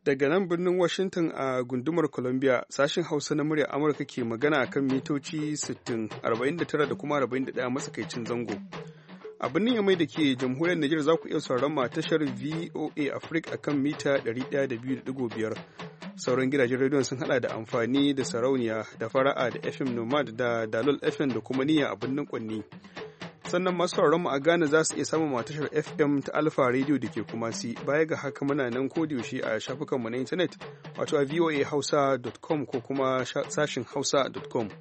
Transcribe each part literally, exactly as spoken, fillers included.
daga nan birnin Washington a gundumar Columbia, sashin Hausa na muryar Amurka ke magana akan mitoci sittin, arba'in da tara da kuma arba'in da ɗaya matsakaicin zango. A birnin Yamai da ke jamhuriyar Nijar za ku iya sauraron ma tashar V O A Africa akan mita ɗari ɗaya da biyu da ɗigo biyar. Sauran gidajen rediyon sun hada da amfani da sarauniya da fara'a da F M Nomad da Dalol F M da kuma niyya a birnin Kwanni. Sannan masu sauraron mu a Ghana za su iya samun matashar F M ta Alpha Radio da ke Kumasi. Baya ga haka muna nan yaushe a shafukanmu na intanet wato a voa hausa dot com ko kuma sashin hausa dot com.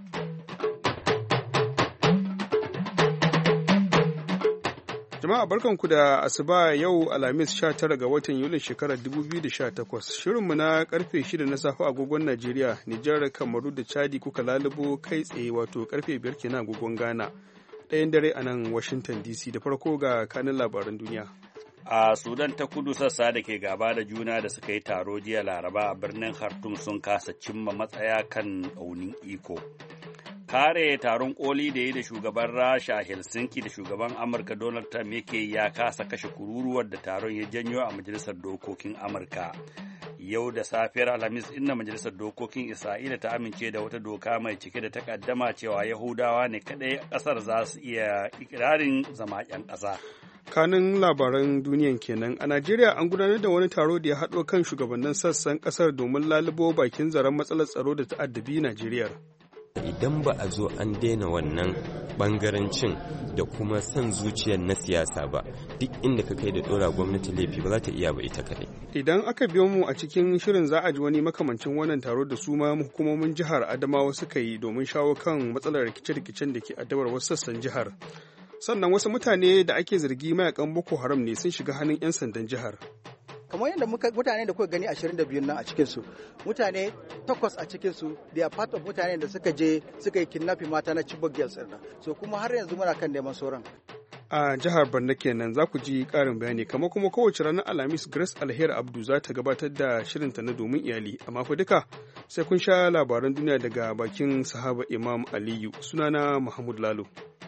Jama'a barkanku da asuba yau Alhamis sha tara ga watan Yulin shekarar dubu biyu da sha takwas. Shirinmu na karfe shida na safe agogon Najeriya, Nijar, Kamaru da Chadi kuka lalubo kai tsaye wato karfe biyar kenan agogon Ghana. Ɗayan dare a nan Washington D C da farko ga kanin labaran duniya. A Sudan ta kudu sassa da ke gaba da juna da suka yi taro jiya Laraba a birnin Khartoum sun kasa cimma matsaya kan aunin iko. Kare taron koli da yi da shugaban Rasha a Helsinki da shugaban Amurka Donald Trump yake ya kasa kashe kururuwar da taron ya janyo a Majalisar Dokokin Amurka. Yau da safiyar Alhamis inda Majalisar Dokokin Isra'ila ta amince da wata doka mai cike da takaddama cewa Yahudawa ne kadai ƙasar za su iya ikirarin zama 'yan ƙasa. Kanin labaran duniyan kenan a Najeriya an gudanar da wani taro da ya haɗo kan shugabannin sassan ƙasar domin lalubo bakin zaren matsalar tsaro da ta'addabi Najeriya. Idan ba a zo an daina wannan bangarancin da kuma son zuciyar na siyasa ba, duk inda ka kai da dora gwamnati laifi ba za ta iya ba ita kadai. Idan aka biyo mu a cikin shirin za a ji wani makamancin wannan taro da su ma hukumomin jihar Adamawa suka yi domin shawo kan matsalar rikice-rikicen da ke addabar wasu sassan jihar. Sannan wasu mutane da ake zargi mayakan Boko Haram ne sun shiga hannun 'yan sandan jihar. Kamar yadda mutane da kuka gani ashirin da biyu nan a cikinsu, mutane takwas a cikinsu da part of mutane da suka je suka yi kidnapping mata na Chibok girls ɗin. So kuma har yanzu muna kan neman sauran. A jihar Borno kenan za ku ji ƙarin bayani, kamar kuma kowace ranar Alhamis Grace Alheri Abdu za ta gabatar da shirinta na domin iyali, amma fa duka sai kun sha labaran duniya daga bakin sahaba Imam Aliyu. Sunana Muhammad Lalo.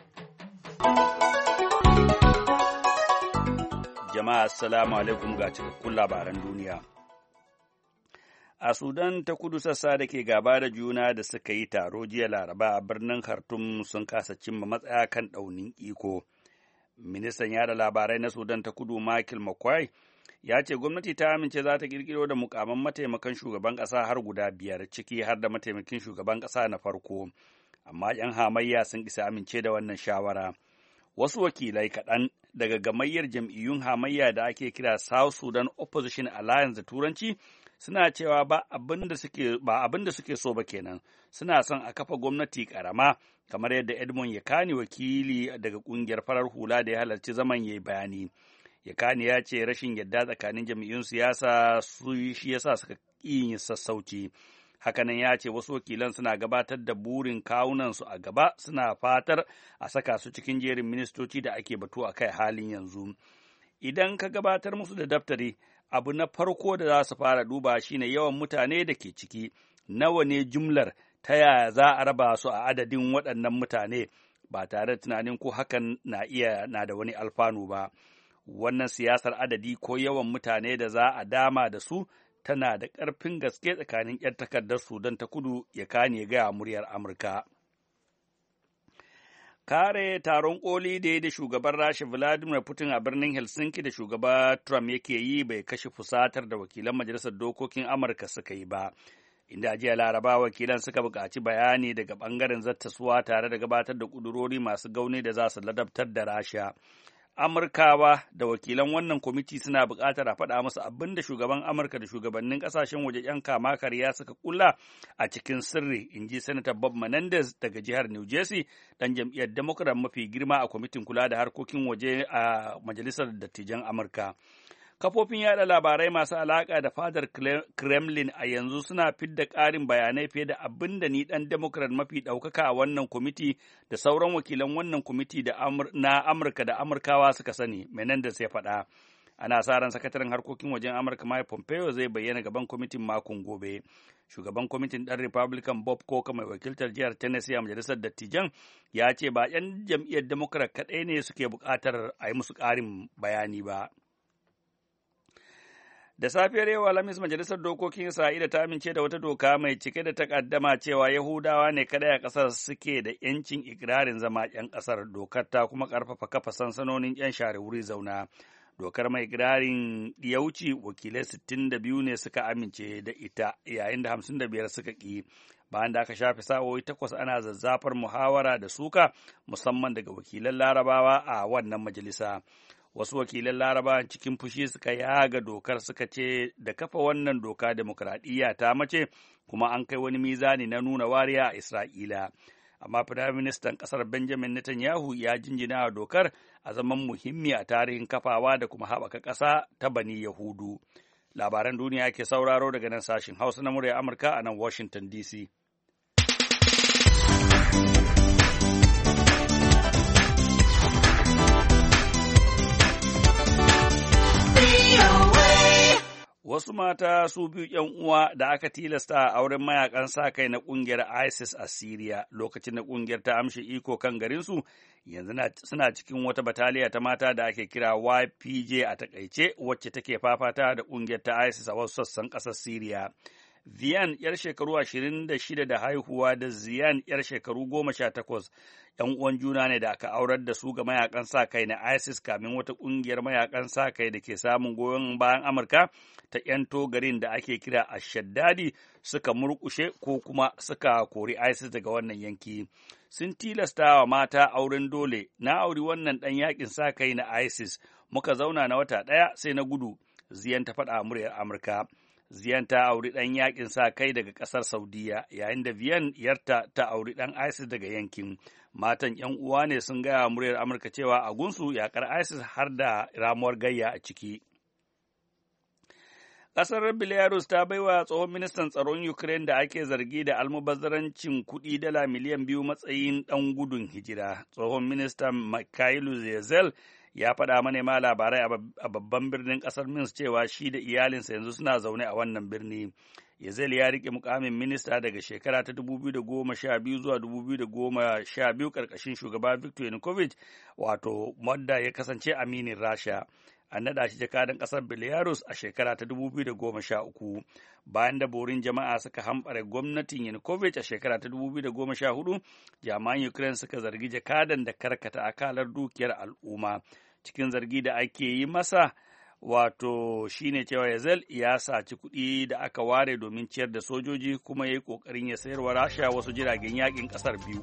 Jama'a assalamu alaikum ga cikakkun labaran duniya. A Sudan ta kudu sassa da ke gaba da juna da suka yi taro jiya Laraba a birnin Khartoum sun kasa cimma matsaya kan ɗaunin iko. Ministan yada labarai na Sudan ta kudu Michael Makwai ya ce gwamnati ta amince za ta kirkiro da mukaman mataimakan shugaban ƙasa har guda biyar, ciki har da mataimakin shugaban ƙasa na farko. Amma 'yan hamayya sun isa amince da wannan shawara. Wasu wakilai kaɗan daga gamayyar jam'iyyun hamayya da ake kira South Sudan Opposition Alliance da Turanci suna cewa ba abin da suke ba abin da suke so ba kenan, suna son a kafa gwamnati karama kamar yadda Edmund Yakani, wakili daga ƙungiyar farar hula da ya halarci zaman yayi bayani. Yakani ya ce rashin yadda tsakanin jam'iyyun siyasa su shi yasa suka yin sassauci. Hakanan ya ce wasu wakilan suna gabatar da burin kawunansu a gaba, suna fatar a saka su cikin jerin ministoci da ake batu a kai halin yanzu. Idan ka gabatar musu da daftari, abu na farko da za su fara duba shine yawan mutane da ke ciki, nawa ne jumlar, ta yaya za a raba su a adadin waɗannan mutane, ba tare da tunanin ko hakan na iya na da wani alfanu ba. Wannan siyasar adadi ko yawan mutane da za a dama da su tana da ƙarfin gaske tsakanin 'yan takardar Sudan ta kudu, ya kane gaya muryar Amurka. Kare taron koli da ya da shugaban Rasha Vladimir Putin a birnin Helsinki da shugaba Trump yake yi bai kashe fusatar da wakilan Majalisar Dokokin Amurka suka yi ba, inda jiya Laraba wakilan suka buƙaci bayani daga ɓangaren zattaswa tare da gabatar da ƙudurori masu gauni da za su ladabtar da Rasha. Amurkawa da wakilan wannan kwamiti suna buƙatar a faɗa musu abin da shugaban Amurka da shugabannin ƙasashen waje 'yan kama karya suka kulla a cikin sirri, in ji Sanata Bob Menendez daga jihar New Jersey, ɗan jam'iyyar Democrat mafi girma a kwamitin kula da harkokin waje a Majalisar Dattijan Amurka. Kafofin yada labarai masu alaƙa da fadar Kremlin a yanzu suna fidda ƙarin bayanai fiye da abin da ni ɗan Democrat mafi ɗaukaka a wannan kwamiti da sauran wakilan wannan kwamiti na Amurka da Amurkawa suka sani, Menendez ya faɗa. Ana sa ran sakataren harkokin wajen Amurka Mike Pompeo zai bayyana gaban kwamitin makon gobe. Shugaban kwamitin ɗan Republican Bob Corker mai wakiltar jihar Tennessee a majalisar dattijan ya ce ba 'yan jam'iyyar Democrat kaɗai ne suke buƙatar a yi musu ƙarin bayani ba. Da safiyar yau Alhamis Majalisar Dokokin Isra'ila ta amince da wata doka mai cike da takaddama cewa Yahudawa ne kadai a ƙasar suke da ‘yancin ikirarin zama ‘yan ƙasar. Dokar ta kuma ƙarfafa kafa sansanonin ‘yan share wuri zauna. Dokar mai ikirarin yauci wakilai sittin da biyu ne suka amince da ita yayin da hamsin da biyar suka ƙi. Bayan da aka shafe sa'o'i takwas ana zazzafar muhawara da suka musamman daga wakilan Larabawa a wannan majalisa. Wasu wakilan Laraba cikin fushi suka yaga dokar suka ce da kafa wannan doka demokradiyya ta mace kuma an kai wani mizani na nuna wariya a Isra'ila. Amma Firaministan ƙasar Benjamin Netanyahu ya jinjina wa dokar a zaman muhimmi a tarihin kafawa da kuma haɓaka ƙasa ta Bani Yahudu. Labaran duniya ke sauraro daga nan sashin Hausa na murya Amurka a nan Washington D C. Wasu mata su biyu ‘yan uwa da aka tilasta a auren mayakan sa-kai na ƙungiyar ISIS a Siriya lokacin da ƙungiyar ta amshe iko kan garinsu, yanzu suna cikin wata bataliya ta mata da ake kira Y P J a takaice, wacce take fafata da ƙungiyar ta ISIS a wasu sassan ƙasar Siriya. Vian ‘yar shekaru ashirin da shida da haihuwa da Ziyan ‘yar shekaru goma sha takwas ‘yan uwan juna ne da aka aurar da su ga mayakan sa-kai na ISIS kamin wata ƙungiyar mayakan sa-kai da ke samun goyon bayan Amurka ta ‘yanto garin da ake kira Ashaddadi suka murƙushe ko kuma suka kori ISIS daga wannan yanki. Sun tilasta wa mata auren dole, na auri wannan ɗan yakin sa-kai na ISIS, muka zauna na wata ɗaya sai na gudu, Ziyan ta faɗa muryar Amurka. Ziyan ta auri ɗan yakin sa kai daga ƙasar Saudiya, yayin da Viyan yarta ta auri ɗan ISIS daga yankin. Matan ‘yan uwa ne sun gaya muryar Amurka cewa a gunsu yaƙar ISIS har da ramuwar gayya a ciki. Ƙasar Belarus ta baiwa tsohon ministan tsaron Ukraine da ake zargi da almubazzarancin kuɗi dala miliyan biyu matsayin ɗan gudun hijira. Tsohon ministan Mikhailo Zezel ya faɗa manema labarai a babban birnin ƙasar Minsk cewa shi da iyalinsa yanzu suna zaune a wannan birni. Yezel ya riƙe mukamin minista daga shekara ta dubu biyu da goma sha biyu zuwa dubu biyu da goma sha biyu ƙarƙashin shugaba Viktor Yanukovych, wato wadda ya kasance aminin Rasha. An naɗa shi jakadan ƙasar Belarus a shekara ta dubu biyu da goma sha uku. Bayan da borin jama'a suka hambare gwamnatin Yanukovych a shekara ta dubu biyu da goma sha hudu, jami'an Ukraine suka zargi jakadan da karkata akalar dukiyar al'umma. Cikin zargi da ake yi masa, wato shine cewa Yazel ya saci kuɗi da aka ware domin ciyar da sojoji kuma ya yi ƙoƙarin ya sayarwa Rasha wasu jiragen yaƙin ƙasar biyu.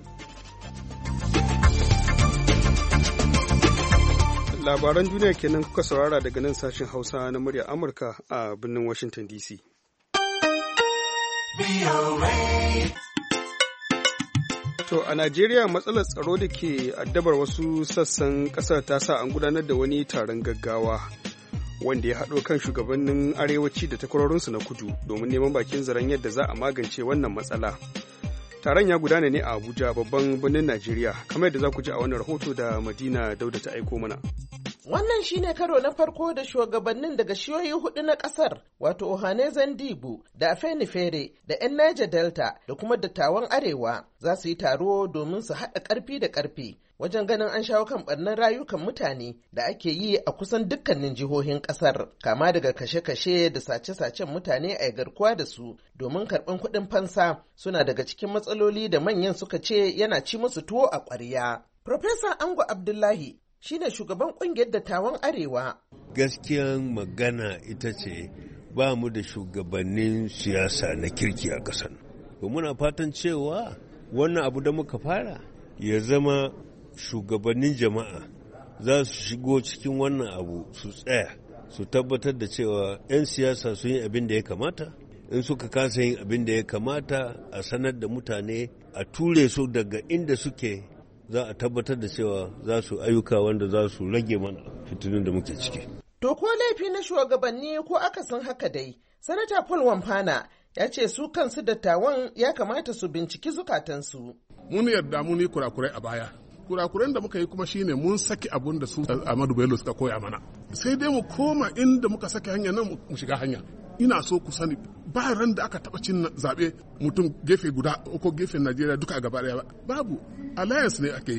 Labaran duniya kenan kuka saurara daga nan sashen Hausa na murya Amurka a birnin Washington D C. To a Najeriya matsalar tsaro da ke addabar wasu sassan ƙasar ta sa an gudanar da wani taron gaggawa wanda ya haɗo kan shugabannin arewaci da takwarorinsu na kudu domin neman bakin zaren yadda za a magance wannan matsala. Taron ya gudana ne a Abuja, babban birnin Najeriya, kamar yadda za ku ji a wannan rahoto da Madina Dauda ta aiko mana. Wannan shine karo na farko da shugabannin daga shiyoyi hudu na kasar, wato Ohanezen Dibu da Afenifere da 'yan Niger Delta da kuma dattawan Arewa za su yi taro domin su haɗa ƙarfi da ƙarfi wajen ganin an shawo kan ɓarnar rayukan mutane da ake yi a kusan dukkanin jihohin ƙasar, kama daga kashe-kashe da sace-sacen mutane a garkuwa da su domin karɓan kuɗin fansa suna daga cikin matsaloli da manyan suka ce yana ci musu tuwo a ƙwarya. Profesa Ango Abdullahi shine shugaban kungiyar dattawan Arewa. Gaskiyan magana ita ce ba mu da shugabannin siyasa na kirki a ƙasar. Ba muna fatan cewa wannan abu da muka fara ya zama shugabannin jama'a za su shigo cikin wannan abu su tsaya su tabbatar da cewa 'yan siyasa sun yi abin da ya kamata. In suka kasa yin abin da ya kamata a sanar da mutane a ture su daga inda suke, za a tabbatar da cewa za su ayyuka wanda za su rage mana fitinin da muke ciki. To ko laifi na shugabanni ko akasin haka dai, Sanata Paul Wamfana ya ce su kansu dattawan ya kamata su binciki zukatansu. Mun yarda mun yi kurakurai a baya. Kurakuran da muka yi kuma shine mun saki abun da su Ahmadu Bello suka koya mana. Sai dai mu koma inda muka saki hanya nan mu shiga hanya. Ina so ku sani ba ran da aka taɓa cin zaɓe mutum gefe guda ko gefen Najeriya duka gaba ɗaya ba. Babu, alliance ne ake yi.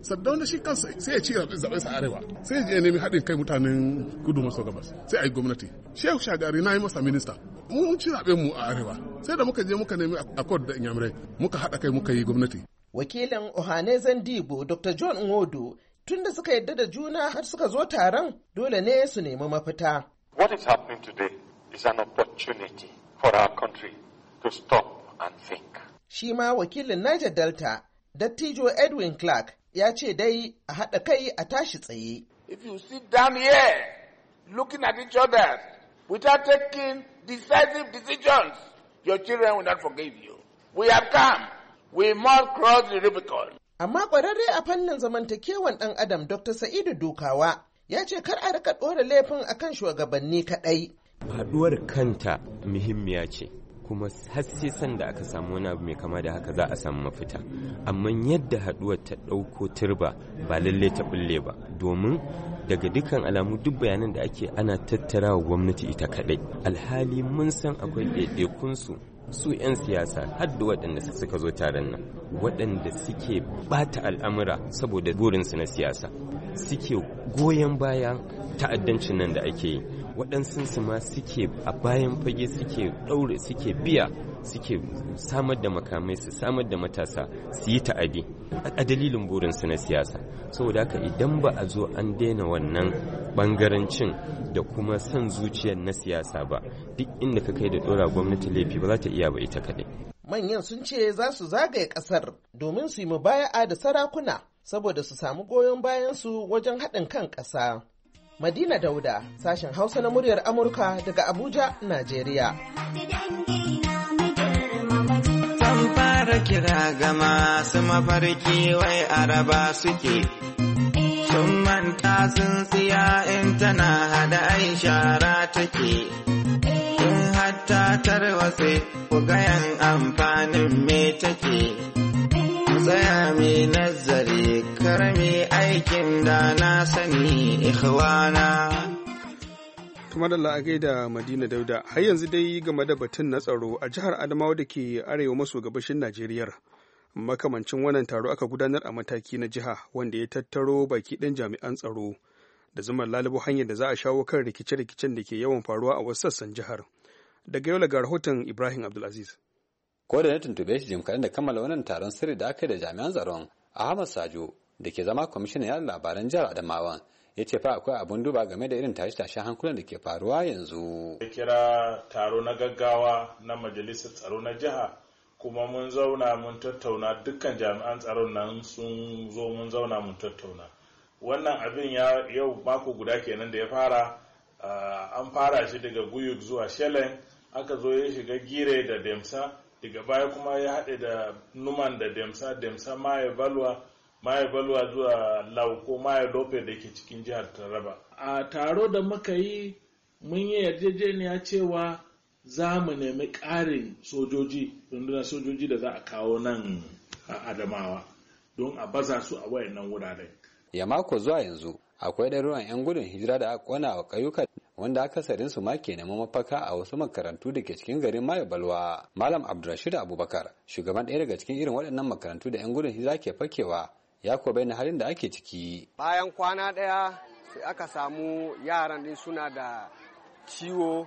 Sardauna shi kansa sai ya ci zaɓen sa arewa sai ya je nemi haɗin kai mutanen kudu maso gabas sai a yi gwamnati. Shehu Shagari na yi masa minista mun ci zaɓen mu a arewa sai da muka je muka nemi accord da Inyamurai muka haɗa kai muka yi gwamnati. Wakilin Ohanezen Digbo Doctor John Nwodo tun da suka yadda da juna har suka zo taron dole ne su nemi mafita. What is happening today is an opportunity for our country to stop and think. Shi ma wakilin Niger Delta Dattijo Edwin Clark ya ce dai a haɗa kai a tashi tsaye. If you sit down here looking at each other without taking decisive decisions, your children will not forgive you. We have come. We must cross the Rubicon. Amma ƙwararre a fannin zamantakewan ɗan Adam Doctor Sa'idu Dukawa ya ce kar a rika ɗora laifin akan shugabanni kaɗai. Haɗuwar kanta muhimmiya ce. Kuma har sai sanda aka samu wani abu mai kama da haka za a samu mafita amma yadda haduwar ta dauko turba ba lalle ta bulle ba domin daga dukkan alamu duk bayanan da ake ana tattarawa gwamnati ita kadai alhali mun san akwai ɗaiɗaikun su su 'yan siyasa har da waɗanda suka zo taron nan waɗanda suke bata al'amura saboda burinsu na siyasa suke goyon bayan ta'addancin nan da ake yi waɗansu su ma suke a bayan fage suke ɗaure suke biya suke samar da makamai su samar da matasa su yi ta'adi a dalilin burinsu na siyasa saboda haka idan ba a zo an daina wannan bangarancin da kuma son zuciyar na siyasa ba duk inda ka kai da ɗora gwamnati laifi ba za ta iya ba ita kaɗai. Manyan sun ce za su zagaye ƙasar domin su yi mubaya'a da sarakuna saboda su samu goyon bayansu wajen haɗin kan ƙasa. Madina Dauda, sashen Hausa na muryar Amurka daga Abuja, Najeriya. Zan fara kira ga masu mafarki wai araba suke, sun manta sun siya in tana hada ai shara take, in hatta tarwatse ku gayan amfanin me take. Tsaya mai nazari karmi aikin da na sani ikhwana. Tuma da la'agai da Madina Dauda har yanzu dai game da batun na tsaro a jihar Adamawa da ke arewa maso gabashin Najeriya. Makamancin wannan taro aka gudanar a mataki na jiha wanda ya tattaro baki ɗan jami'an tsaro da zumar lalubo hanyar da za a shawo kan rikice-rikicen da ke yawan faruwa a wasu sassan jihar. Daga yau ga rahoton Ibrahim Abdulaziz. Ko da na tuntube shi jim kaɗan da kammala wannan taron sirri da aka yi da jami'an tsaron Ahmad Sajo da ke zama kwamishinan yada labaran jihar Adamawa ya ce fa akwai abun duba game da irin tashe-tashen hankulan da ke faruwa yanzu. Ya kira taro na gaggawa na majalisar tsaro na jiha kuma mun zauna mun tattauna dukkan jami'an tsaron nan sun zo mun zauna mun tattauna. Wannan abin ya yau mako guda kenan da ya fara an fara shi daga Guyuk zuwa Shelen aka zo ya shiga Gire da Demsa daga baya kuma ya haɗe da Numan da Demsa Demsa Maye Balwa Maye Balwa zuwa Lauko Maye Lope da ke cikin jihar Taraba. A taro da muka yi mun yi yarjejeniya cewa za mu nemi ƙarin sojoji rundunar sojoji da za a kawo nan a Adamawa don a baza su a wayannan wuraren. Ya mako zuwa yanzu akwai ɗaruruwan 'yan gudun hijira da aka kona wa ƙauyuka wanda akasarin su ma ke neman mafaka a wasu makarantu da ke cikin garin Mayo Balwa. Malam Abdulrashid Abubakar, shugaban ɗaya daga cikin irin waɗannan makarantu da 'yan gudun hijira ke fakewa, ya ko bayyana halin da ake ciki. Bayan kwana ɗaya sai aka samu yaran din suna da ciwo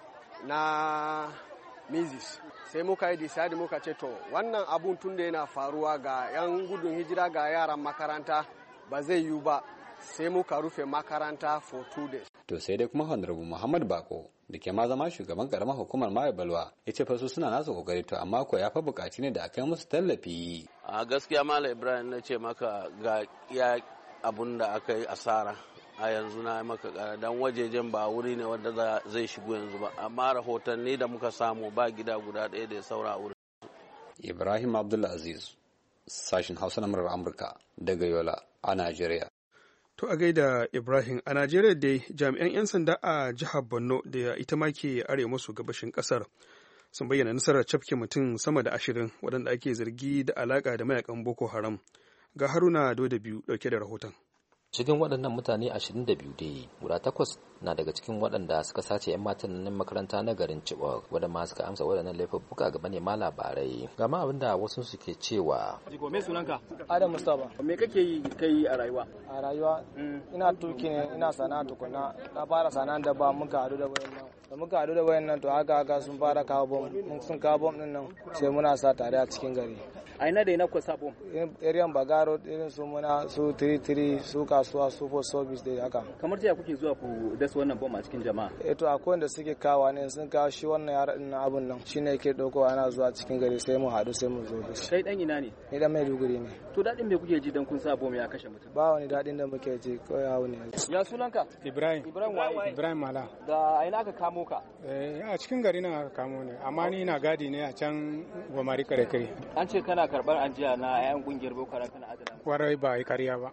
na measles. Sai muka yi decide muka ce to wannan abun tun da yana faruwa ga 'yan gudun hijira ga yaran makaranta ba zai yiwu ba. Sai muka rufe makaranta for two days. To sai dai kuma Honorable Muhammad Bako da ke ma zama shugaban karamar hukumar Mayo Balwa ya ce fa su suna nasu kokari to amma ko ya fa bukaci ne da aka yi musu tallafi. A gaskiya Malam Ibrahim na ce maka ga ya abun da aka yi asara a yanzu na maka kara dan wajejen ba wuri ne wanda zai shigo yanzu ba amma rahotanni da muka samu ba gida guda ɗaya da ya saura a wurin. Ibrahim Abdulaziz sashin Hausa na murar Amurka daga Yola a Najeriya. To a gaida Ibrahim, a Najeriya dai jami'an 'yan sanda a jihar Borno da ita ma ke arewa maso gabashin kasar sun bayyana nasarar cafke mutum sama da ashirin waɗanda ake zargi da alaƙa da mayakan Boko Haram. Ga Haruna Doda biyu ɗauke da rahoton. Cikin waɗannan mutane ashirin da biyu dai guda takwas na daga cikin waɗanda suka sace 'yan matan nan makaranta na garin Chibok wadda ma suka amsa waɗannan laifuffuka ga manema labarai. Ga ma abin da wasu suke cewa. Jigo me sunanka? Adam Mustapha. Me kake yi kai a rayuwa? A rayuwa ina tuki ne, ina sana'a tukuna. Na fara sana'a da ba muka haɗu da wayannan. Da muka haɗu da wayannan to haka haka sun fara kawo bom. Mun sun kawo bom din nan sai muna sa tare a cikin gari. A ina da ina ku sa bom? Area Bagaro irin su muna su tiri tiri su kasuwa su for service da haka. Kamar ta kuke zuwa ku dasa wannan bom a cikin jama'a? Eh to akwai wanda suke kawo ne sun kawo shi wannan yara din abun nan shine yake dauko ana zuwa cikin gari sai mu haɗu sai mu zo da shi. Kai dan ina ne? Ni dan Maiduguri ne. To dadin me kuke ji dan kun sa bom ya kashe mutum? Ba wani dadin da muke ji ko yawo ne. Ya sunanka? Ibrahim. Ibrahim waye? Ibrahim Mala. Da aina aka kamo ka? Eh a cikin gari na aka kamo ne amma ni na gadi ne a can Gomari kare kare. An ce kana karbar anjiya na ayan kungiyar Boko Haram kana adana. Warai ba kariya ba.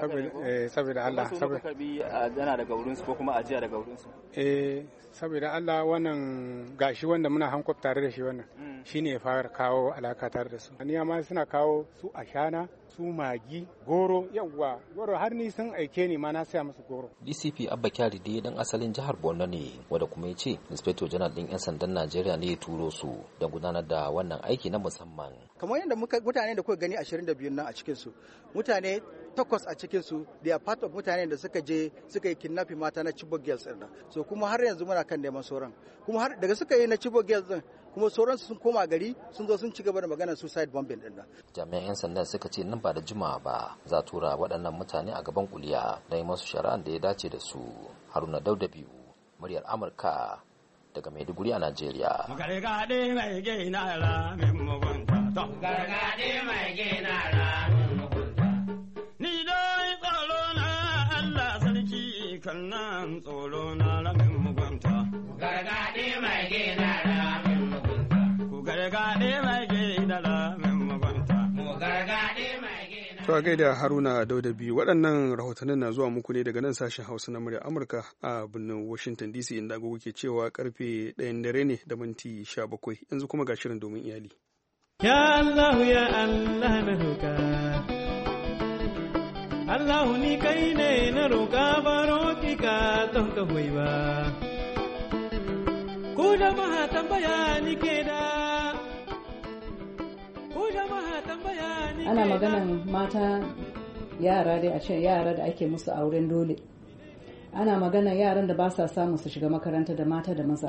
saboda Allah saboda karbi dana daga wurin su ko kuma ajiya daga wurin su eh saboda Allah wannan gashi wanda muna hankwaf tare da shi wannan shine ya fara kawo alaka tare da su ni ma suna kawo su ashana su magi goro yawa goro har ni sun aike ni ma na saya musu goro. D C P Abba Kyari dai dan asalin jihar Borno ne wanda kuma yace Inspector General din yan sandan Najeriya ne ya turo su don gudanar da wannan aiki na musamman. Kamar yadda mutane da kuka gani ashirin da biyu nan a cikin su mutane takwas a cikin su they are part of mutane da suka je suka yi kidnapping mata na Chibok girls din so kuma har yanzu muna kan neman sauran kuma har daga suka yi na Chibok girls din kuma sauran sun koma gari sun zo sun ci gaba da magana suicide bombing din nan. Jami'an 'yan sandan suka ce nan ba da jimawa ba za tura waɗannan mutane a gaban kuliya don yi masu shari'an da ya dace da su. Haruna Dauda biyu muryar Amurka daga Maiduguri a Najeriya. Gargaɗe mai gina ra min mugunta. Gargaɗe mai gina ra min mugunta. Ni dai tsoro na Allah sarki kan nan tsoro na ra min mugunta. Gargaɗe mai gina ra min mugunta. Ku gargaɗe mai gina ra min mugunta. Mu gargaɗe mai gina. To a gaida Haruna Dauda biyu waɗannan rahotannin na zuwa muku ne daga nan sashen Hausa na murya Amurka a birnin Washington D C inda agogo ke cewa karfe ɗayan dare ne da minti sha bakwai yanzu kuma ga shirin domin iyali. Ya Allah ya Allah na roƙa Allah ni kai ne na roƙa baro ki ka don ka hoyi ba ku jama'a tambaya ni ke da ana maganan mata yara dai a ce yara da ake musu auren dole ana maganan yaran da ba sa samu su shiga makaranta da mata da maza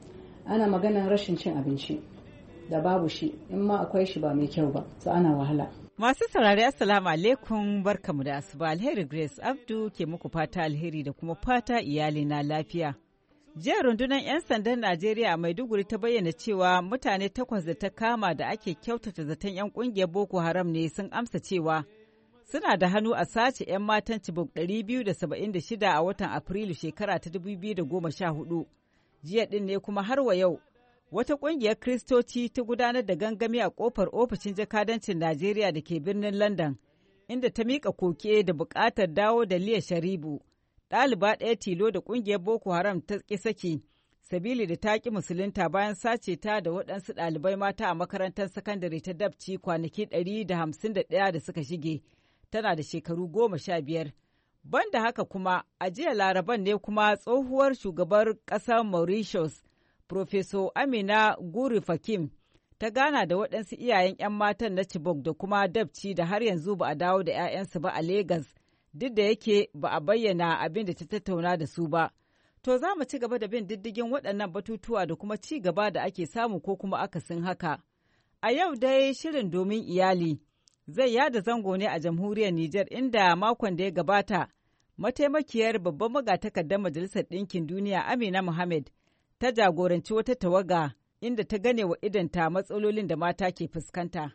ana maganan rashin cin abinci da babu shi in ma akwai shi ba mai kyau ba su ana wahala. Masu saurari assalamu alaikum barkamu da asuba alheri Grace Abdu ke muku fata alheri da kuma fata iyali na lafiya. Jiya rundunar 'yan sandan Najeriya a Maiduguri ta bayyana cewa mutane takwas da ta kama da ake kyautata zaton 'yan kungiyar Boko Haram ne sun amsa cewa suna da hannu a sace 'yan matan Chibok ɗari biyu da saba'in da shida a watan Afrilu shekara ta dubu biyu da goma sha hudu. Jiya ɗin ne kuma har wa yau wata ƙungiyar Kiristoci ta gudanar da gangami a ƙofar ofishin jakadancin Najeriya da ke birnin London inda ta miƙa koke da buƙatar dawo da Liya Sharibu. Ɗaliba ɗaya tilo da ƙungiyar Boko Haram ta ƙi saki, sabili da ta ƙi musulunta bayan sace ta da waɗansu ɗalibai mata a makarantar sakandare ta Dabci kwanaki ɗari da hamsin da ɗaya da suka shige, tana da shekaru goma sha biyar. Banda haka kuma, a jiya Laraban ne kuma tsohuwar shugabar ƙasar Mauritius, Profeso Amina Guri Fakim, ta gana da waɗansu iyayen 'yan matan na Chibok da kuma Dabci da har yanzu ba a dawo da 'ya'yansu ba a Legas. Duk da yake ba a bayyana abin da ta tattauna da su ba. To za mu ci gaba da bin diddigin waɗannan batutuwa da kuma ci gaba da ake samu ko kuma akasin haka. A yau dai shirin domin iyali zai yada zango ne a jamhuriyar Nijar inda makon da ya gabata mataimakiyar babban magatakardar Majalisar Ɗinkin Duniya Amina Mohammed ta jagoranci wata tawaga inda ta gane wa idanta matsalolin da mata ke fuskanta.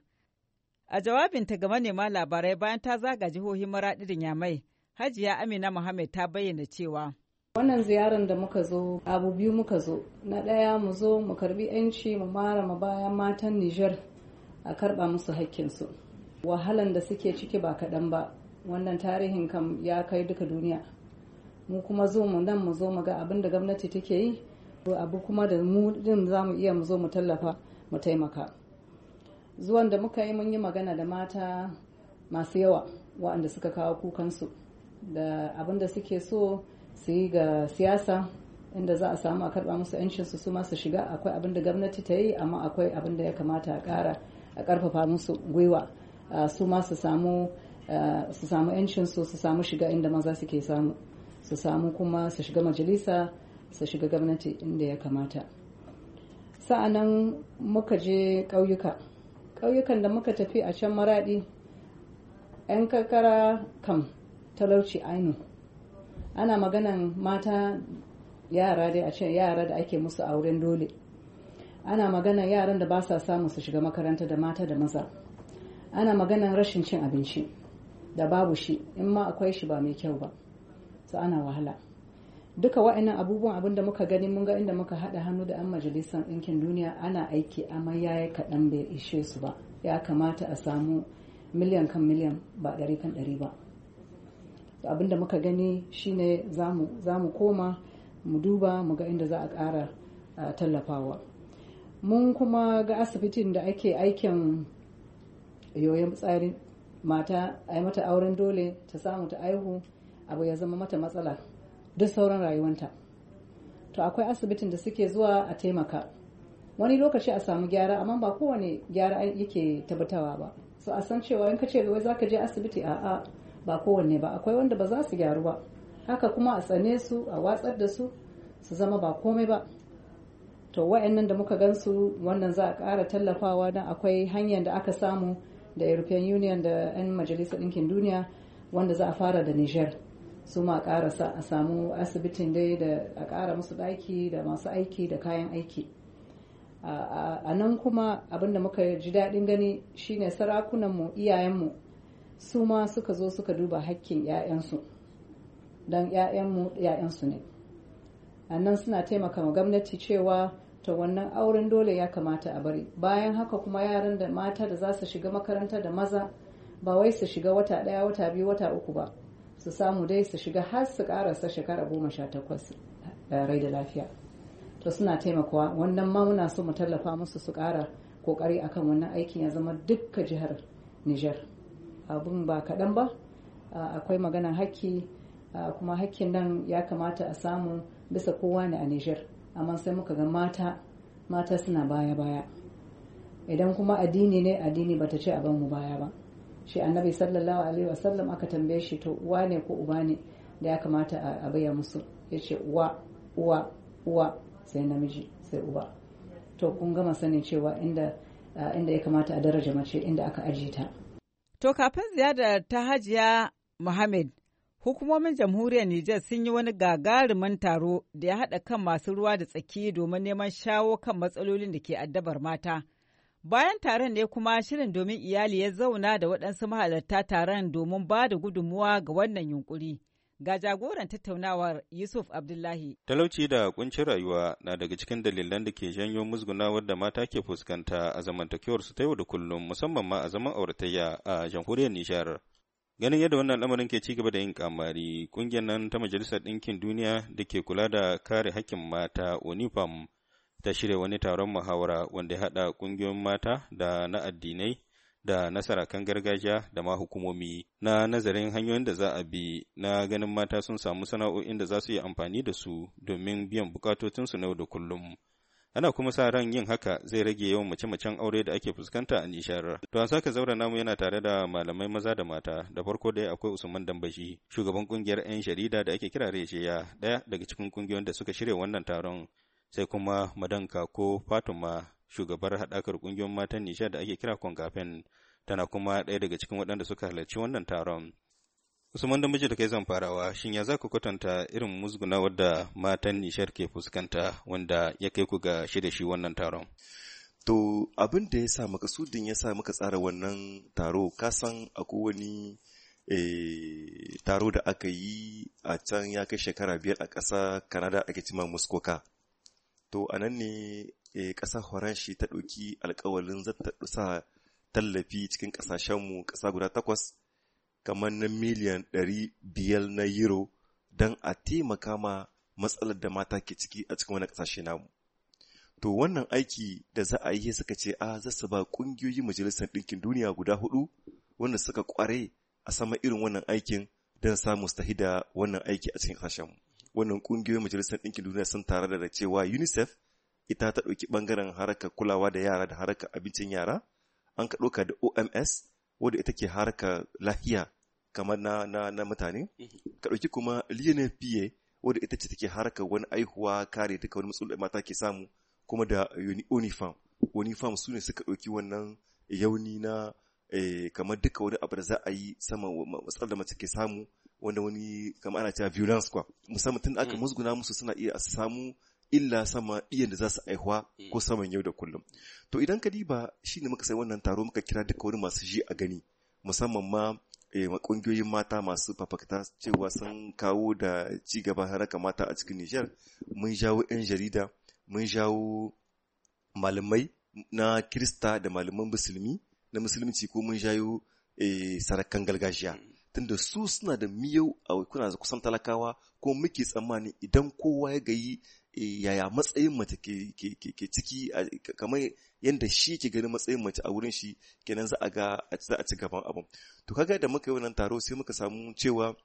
A jawabinta ga manema labarai bayan ta zaga jihohin Maraɗi da Nyamai, Hajiya Amina Mohammed ta bayyana cewa wannan ziyarar da muka zo abu biyu muka zo. Na ɗaya mu zo mu karbi 'yanci mu mara ma bayan matan Nijar a karɓa musu haƙƙinsu. Wahalan da suke ciki ba kaɗan ba, wannan tarihin kam ya kai duka duniya. Mu kuma zo mu nan mu zo mu ga abin da gwamnati take yi, abu kuma da mu din za mu iya mu zo mu tallafa mu taimaka. Zuwan da muka yi mun yi magana da mata masu yawa waɗanda suka kawo kukansu da abin da suke so su yi ga siyasa inda za a samu a karba musu 'yancinsu su ma su shiga. Akwai abin da gwamnati ta yi, amma akwai abin da ya kamata a ƙara a ƙarfafa musu gwiwa su ma su samu su samu 'yancinsu su samu shiga inda maza suke samu, su samu kuma su shiga majalisa, su shiga gwamnati inda ya kamata. Sa'annan muka je ƙauyuka ƙauyukan da muka tafi a can Maraɗi, 'yan karkara kam talauci ainu, ana maganan mata yara dai a ce yara da ake musu auren dole, ana maganan yaran da ba sa samu su shiga makaranta da mata da maza, ana maganan rashin cin abinci da babu shi, in ma akwai shi ba mai kyau ba, so ana wahala. Duka wa'annan abubuwan abin da muka gani mun ga inda muka haɗa hannu da 'yan majalisar ɗinkin duniya ana aiki, amma yayi kaɗan bai ishe su ba. Ya kamata a samu miliyan kan miliyan ba ɗari kan ɗari ba. Abin da muka gani shine za mu koma mu duba mu ga inda za a ƙara tallafawa. Mun kuma ga asibitin da ake aikin yoyon tsari, mata a yi mata auren dole ta samu ta aihu, abu ya zama mata matsala duk sauran rayuwanta. To akwai asibitin da suke zuwa a taimaka, wani lokaci a samu gyara, amma ba kowane gyara yake tabbatawa ba. So a san cewa in ka ce wai za ka je asibiti, a'a ba kowanne ba, akwai wanda ba za su gyaru ba, haka kuma a tsane su, a watsar da su su zama ba komai ba. To wa'annan da muka gansu, wannan za a ƙara tallafawa, don akwai hanyar da aka samu da European Union da 'yan Majalisar Ɗinkin Duniya wanda za a fara da Niger, su ma ƙara a samu asibitin dai da a ƙara musu ɗaki da masu aiki da kayan aiki. A nan kuma abin da muka ji daɗin gani shine sarakunanmu, iyayenmu su ma suka zo suka duba hakkin 'ya'yansu, don 'ya'yanmu 'ya'yansu ne. A nan suna taimaka ma gwamnati cewa to wannan auren dole ya kamata a bari. Bayan haka kuma yaran da mata da za su shiga makaranta da maza, ba wai su shiga wata ɗaya, wata biyu, wata uku ba, su samu dai su shiga har su karasa shekara goma sha takwas da rai da lafiya. To suna taimakawa, wannan ma muna so mu tallafa musu su ƙara kokari akan wannan aikin ya zama dukkan jihar Niger. Abun ba kaɗan ba, akwai maganar hakki, kuma hakkin nan ya kamata a samu bisa kowa ne a Niger, amma sai muka ga mata mata suna baya-baya. Idan kuma addini ne, addini bata ce a ban mu baya ba. Shi annabi sallallahu alaihi wasallam aka tambaye shi to uwa ne ko uba ne da ya kamata a baya musu, ya ce uwa uwa uwa sai namiji sai uba. To kun gama sanin cewa inda inda ya kamata a daraja mace inda aka ajiye ta. To kafin ziyarar ta Hajiya Muhammad, hukumomin jamhuriyar Nijar sun yi wani gagarumin taro da ya haɗa kan masu ruwa da tsaki domin neman shawo kan matsalolin da ke addabar mata. Bayan taron ne kuma shirin domin iyali ya zauna da waɗansu mahalarta taron domin ba da gudunmuwa ga wannan yunkuri. Ga jagoran tattaunawar Yusuf Abdullahi. Talauci da kuncin rayuwa na daga cikin dalilan da ke janyo musgunawar da mata ke fuskanta a zamantakewarsu ta yau da kullum, musamman ma a zaman auratayya a jamhuriyar Nijar. Ganin yadda wannan lamarin ke cigaba da yin kamari, kungiyar nan ta Majalisar Ɗinkin Duniya da ke kula da kare hakkin mata ONIFAM ta shirya wani taron muhawara wanda ya haɗa ƙungiyoyin mata da na addinai da na sarakan gargajiya da ma hukumomi na nazarin hanyoyin da za a bi na ganin mata sun samu sana'o'in da za su yi amfani da su domin biyan bukatocinsu na yau da kullum. Ana kuma sa ran yin haka zai rage yawan mace-macen aure da ake fuskanta a Nishar. To an saka zaura namu yana tare da malamai maza da mata. Da farko dai akwai Usman Dambashi, shugaban kungiyar 'yan jarida da ake kira Reshiya, ɗaya daga cikin kungiyoyin da suka shirya wannan taron. Sai kuma Madan Kako Fatima, shugabar haɗakar kungiyoyin matan Nishar da ake kira Kongafen, tana kuma ɗaya daga cikin waɗanda suka halarci wannan taron. Usman Dambashi da kai zan farawa, shin ya za ku kwatanta irin musgunawar da matan Nishar ke fuskanta wanda ya kai ku ga shirya shi wannan taron? To abin da ya sa makasudin ya sa muka tsara wannan taro, kasan akwai wani e, taro da aka yi a can ya kai shekara biyar a ƙasa Kanada ake cima Muskoka. To a nan ne e, ƙasar Horanshi ta ɗauki alƙawalin zata sa tallafi cikin ƙasashenmu ƙasa guda takwas kamar na miliyan ɗari biyar na euro don a taimaka ma matsalar da mata ke ciki a cikin wani ƙasashe namu. To wannan aiki da za a yi suka ce a za su ba ƙungiyoyin Majalisar Ɗinkin Duniya guda hudu wanda suka ƙware a sama irin wannan aikin don samu su tafi da wannan aiki a cikin ƙasashen. Wannan ƙungiyoyin Majalisar Ɗinkin Duniya sun tare da cewa UNICEF ita ta ɗauki ɓangaren harkar kulawa da yara da harkar abincin yara, an ka ɗauka da O M S wadda ita ke harkar lafiya kamar na, na, na mutane, ka ɗauki kuma U N F P A wadda ita ce take harkar wani aihuwa kare duka wani matsalolin da mata ke samu, kuma da UNIFAM. UNIFAM su ne suka ɗauki wannan yauni na eh, kamar duka wani abu da za a yi sama matsalar da mace ke samu, wanda wani kamar ana cewa violence kwa, musamman tun da aka musguna musu suna iya samu illa sama iyan da za su aihuwa ko saman yau da kullum. To idan ka diba shi ne muka sai wannan taro muka kira duka wani masu ji a gani, musamman ma eh, ƙungiyoyin mata masu fafakta cewa sun kawo da ci gaban haraka mata a cikin Nijar. Mun jawo 'yan jarida, mun jawo malamai na Kirista da malaman musulmi na musulunci, ko mun jawo eh, sarakan gargajiya. Tunda su suna da miyau a kuna kusan talakawa, ko muke tsammani idan kowa ya gayi yaya matsayin mace ke, ke, ke, ke ciki kamar yadda shi ke ganin matsayin mace a wurin shi, kenan za a ga za a ci gaban abin. To kaga da muka yi wannan taro sai muka samu cewa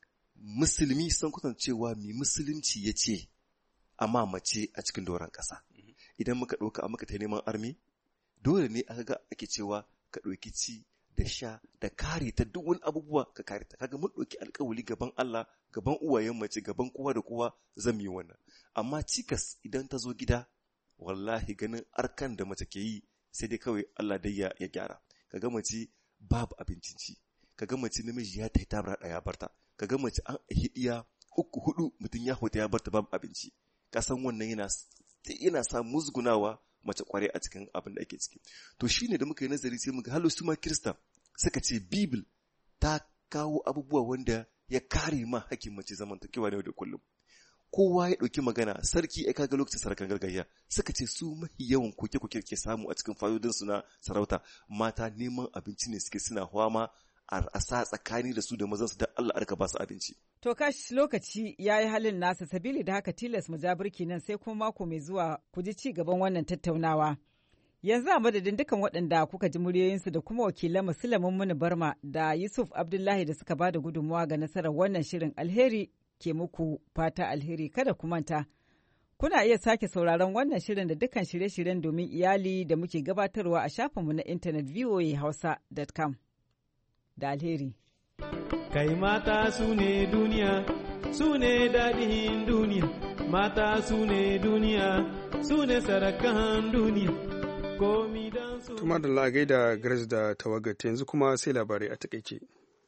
musulmi sun kusan cewa mai musulunci ya ce amma mace a cikin doron ƙasa. Idan muka ɗauka muka ta neman armi, dole ne aka ga ake cewa ka ɗauki ci da sha da kare ta duk wani abubuwa ka kare ta. Kaga mun ɗauki alƙawari gaban Allah, gaban uwayen mace, gaban kowa da kowa zan yi wannan. Amma cikas idan ta zo gida, wallahi ganin arkan da mace ke yi sai dai kawai Allah dai ya, ya gyara. Kaga mace babu abincin ci, kaga mace namiji ya ta tabra ɗaya barta, kaga mace an hidiya uku hudu mutum ya hota ya barta babu abinci. Kasan wannan yana yana sa musgunawa mace kware a cikin abin da ake ciki. To shine da muka yi nazari sai muka halo su ma Kirista suka ce Bible ta kawo abubuwa wanda ya kare ma hakkin mace zamantakewa ne da kullum. Kowa ya ɗauki magana, sarki ya kaga lokacin sarakan gargajiya suka ce su mafi yawan koke-koke ke samu a cikin fayodinsu na sarauta, mata neman abinci ne suke suna hwama a sa tsakani da su da mazansu don Allah arka ba su abinci. To kash lokaci ya yi halin nasa, sabili da haka tilas mu ja birki nan sai kuma mako mai zuwa ku ji ci gaban wannan tattaunawa. Yanzu a madadin dukan waɗanda kuka ji muryoyinsu da kuma wakilan Musulamin Muni Barma da Yusuf Abdullahi da suka ba da gudunmawa ga nasarar wannan shirin, alheri ke muku fata alheri. Kada ku manta, kuna iya sake sauraron wannan shirin da dukkan shirye-shiryen domin iyali da muke gabatarwa a shafinmu na intanet v o a hausa dot com. Da alheri. Kai mata su ne duniya, su ne daɗin duniya, mata su ne duniya, su ne sarakan duniya, komi don su. Tuma da lagai da Grace da tawagata, yanzu kuma sai labarai a takaice.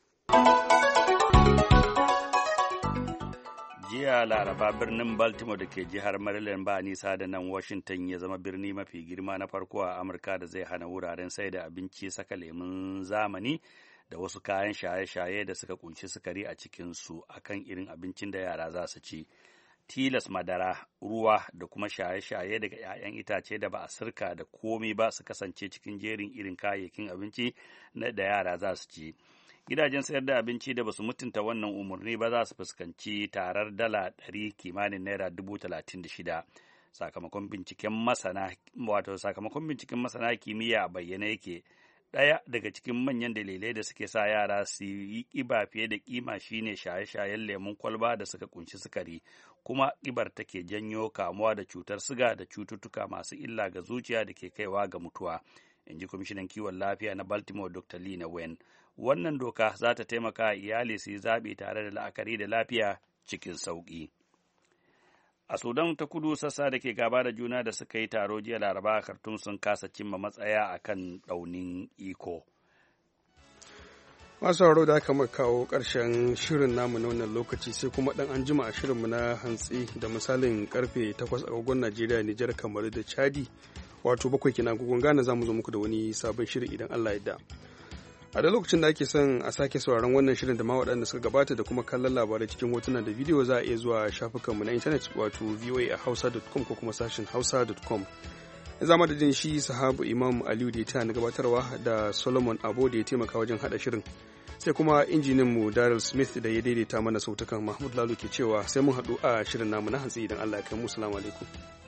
Jiya Laraba birnin Baltimore da ke jihar Maryland ba nisa da nan Washington ya zama birni mafi girma na farko a Amurka da zai hana wuraren sai da abinci saka lemun zamani da wasu kayan shaye-shaye da suka kunshi sukari a cikinsu a kan irin abincin da yara za su ci. Tilas madara, ruwa da kuma shaye-shaye daga ‘ya'yan itace da ba a sirka da komi ba su kasance cikin jerin irin kayayyakin abinci da yara za su ci. Gidajen sayar da abinci da ba su mutunta wannan umarni ba za su fuskanci tarar dala ɗari kimanin naira dubu talatin da shida. Sakamakon binciken masana, wato sakamakon binciken masana kimiyya a bayyane yake. Ɗaya daga cikin manyan dalilai da suke sa yara su yi ƙiba fiye da ƙima shine shaye-shayen lemun kwalba da suka kunshi sukari, kuma ƙibar take janyo kamuwa da cutar siga da cututtuka masu illa ga zuciya da ke kaiwa ga mutuwa, in ji kwamishinan kiwon lafiya na Baltimore Doctor Lina Wen. Wannan doka za ta taimaka a iyali su yi zaɓi tare da la'akari da lafiya cikin sauƙi. A Sudan ta kudu, sassa da ke gaba da juna da suka yi taro jiya Laraba a Khartoum sun kasa cimma matsaya a kan ɗaunin iko. Masu haro da aka kawo ƙarshen shirin namu na wannan lokaci, sai kuma ɗan an jima a shirinmu na hantsi da misalin karfe takwas agogon Najeriya, Nijar, Kamaru da Chadi, wato bakwai kina agogon Ghana, za mu zo muku da wani sabon shirin idan Allah ya yarda. A da lokacin da ake son a sake sauraron wannan shirin da ma waɗanda suka gabata da kuma kallon labarai cikin hotuna da bidiyo, za a iya zuwa shafukanmu na intanet wato v o a hausa dot com ko kuma sashin hausa dot com. Ya zama da jin shi Sahabu Imam Aliyu da ya tana gabatarwa da Solomon Abo da ya taimaka wajen haɗa shirin. Sai kuma injininmu Daryl Smith da ya daidaita mana sautukan. Mahmud Lalo ke cewa sai mun haɗu a shirin namu na hantsi idan Allah ya kai mu. Assalamu alaikum.